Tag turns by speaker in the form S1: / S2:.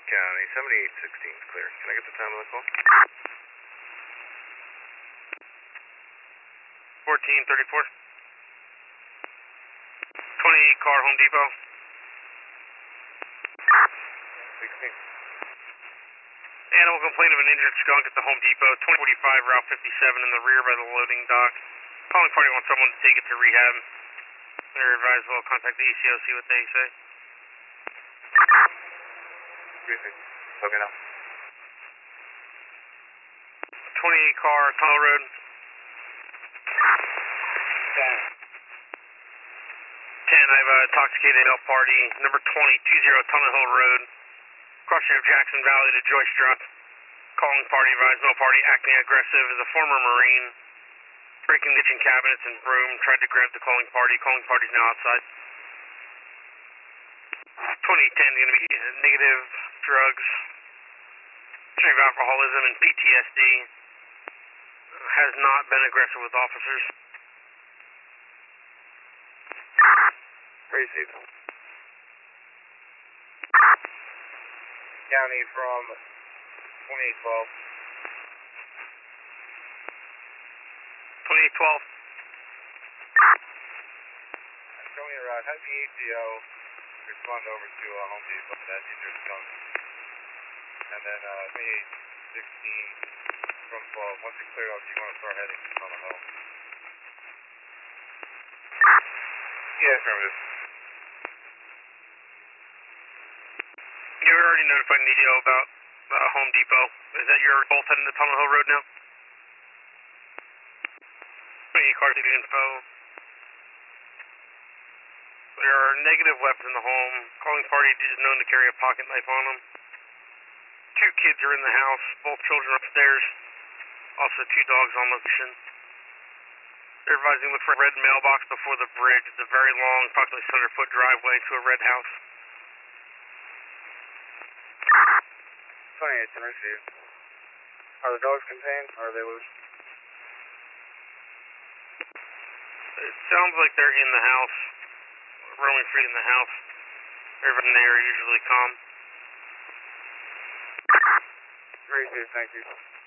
S1: County, 7816 is clear. Can I get the time of the call?
S2: 1434. 28 car, Home Depot.
S1: 16.
S2: Animal complaint of an injured skunk at the Home Depot, 2045 Route 57 in the rear by the loading dock. Calling party wants someone to take it to rehab. They're advised we'll contact the ACO, see what they say.
S1: Let me know.
S2: 28 car, Tunnel Road. 10, I have a intoxicated male party, number 20, 20 Tunnel Hill Road. Crossing of Jackson Valley to Joyce Drive. Calling party, advised male party acting aggressive is a former Marine. Breaking kitchen cabinets and broom, tried to grab the calling party. Calling party's now outside. 2010 is going to be negative drugs, history of alcoholism and PTSD. Has not been aggressive with officers.
S1: Received. County from 2812.
S2: 2812.
S1: Show me a route. Have the ACO respond over to Home Depot. That injured skunk. And then 2816 from 12. Once it's cleared up, you want to start heading to Tunnel Hill. Yeah, affirmative.
S2: You already notified the ACO about Home Depot. Is that your both heading to Tunnel Hill Road now? 28 car city info. There are negative weapons in the home. Calling party is known to carry a pocket knife on them. 2 kids are in the house, both children upstairs. Also 2 dogs on location. They're advising look for a red mailbox before the bridge. It's a very long, approximately 100-foot driveway to a red house.
S1: 28, received. Are the dogs contained or are they loose?
S2: It sounds like they're in the house, roaming free in the house. Everyone there are usually calm.
S1: Received, thank you.